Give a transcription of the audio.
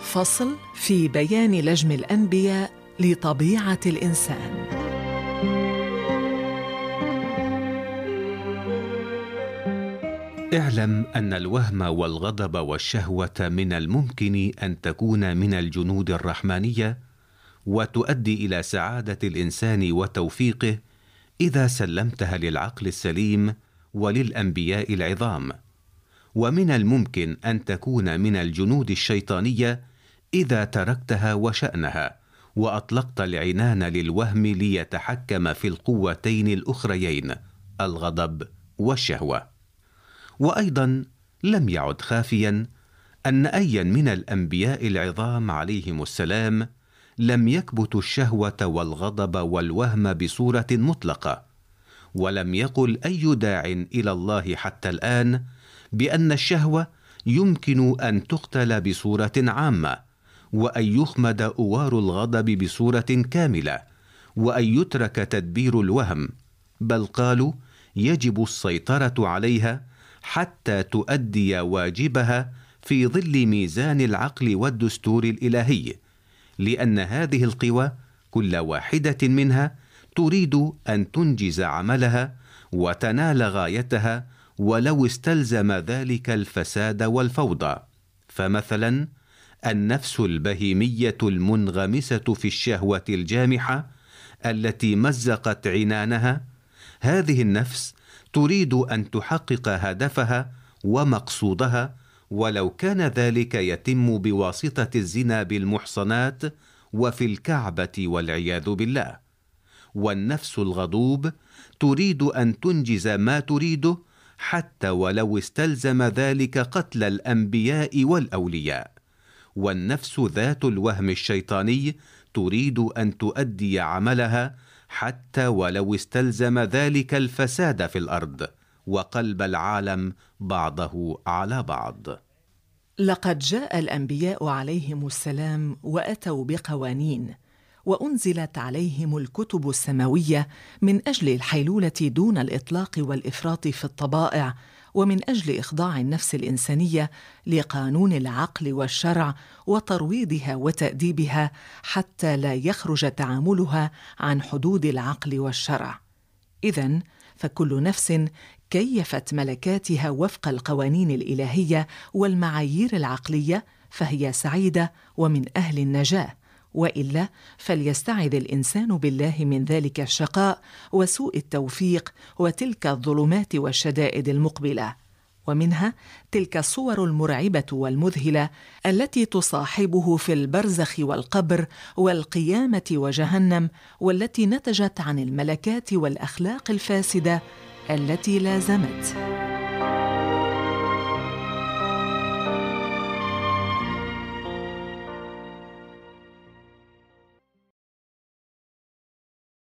فصل في بيان لجم الأنبياء لطبيعة الإنسان. اعلم أن الوهم والغضب والشهوة من الممكن أن تكون من الجنود الرحمانية وتؤدي إلى سعادة الإنسان وتوفيقه إذا سلمتها للعقل السليم وللأنبياء العظام، ومن الممكن أن تكون من الجنود الشيطانية إذا تركتها وشأنها وأطلقت العنان للوهم ليتحكم في القوتين الأخريين الغضب والشهوة. وأيضا لم يعد خافيا أن أيا من الأنبياء العظام عليهم السلام لم يكبتوا الشهوة والغضب والوهم بصورة مطلقة، ولم يقل أي داع إلى الله حتى الآن بأن الشهوة يمكن أن تقتل بصورة عامة، وأن يخمد أوار الغضب بصورة كاملة، وأن يترك تدبير الوهم، بل قالوا يجب السيطرة عليها حتى تؤدي واجبها في ظل ميزان العقل والدستور الإلهي، لأن هذه القوى كل واحدة منها تريد أن تنجز عملها وتنال غايتها ولو استلزم ذلك الفساد والفوضى. فمثلا النفس البهيمية المنغمسة في الشهوة الجامحة التي مزقت عنانها، هذه النفس تريد أن تحقق هدفها ومقصودها، ولو كان ذلك يتم بواسطة الزنا بالمحصنات وفي الكعبة والعياذ بالله. والنفس الغضوب تريد أن تنجز ما تريده حتى ولو استلزم ذلك قتل الأنبياء والأولياء. والنفس ذات الوهم الشيطاني تريد أن تؤدي عملها حتى ولو استلزم ذلك الفساد في الأرض وقلب العالم بعضه على بعض. لقد جاء الأنبياء عليهم السلام وأتوا بقوانين، وأنزلت عليهم الكتب السماوية من أجل الحيلولة دون الإطلاق والإفراط في الطبائع، ومن أجل إخضاع النفس الإنسانية لقانون العقل والشرع وترويضها وتأديبها حتى لا يخرج تعاملها عن حدود العقل والشرع. إذن فكل نفس كيفت ملكاتها وفق القوانين الإلهية والمعايير العقلية فهي سعيدة ومن أهل النجاة، وإلا فليستعذ الإنسان بالله من ذلك الشقاء وسوء التوفيق وتلك الظلمات والشدائد المقبلة. ومنها تلك الصور المرعبة والمذهلة التي تصاحبه في البرزخ والقبر والقيامة وجهنم، والتي نتجت عن الملكات والأخلاق الفاسدة التي لازمت.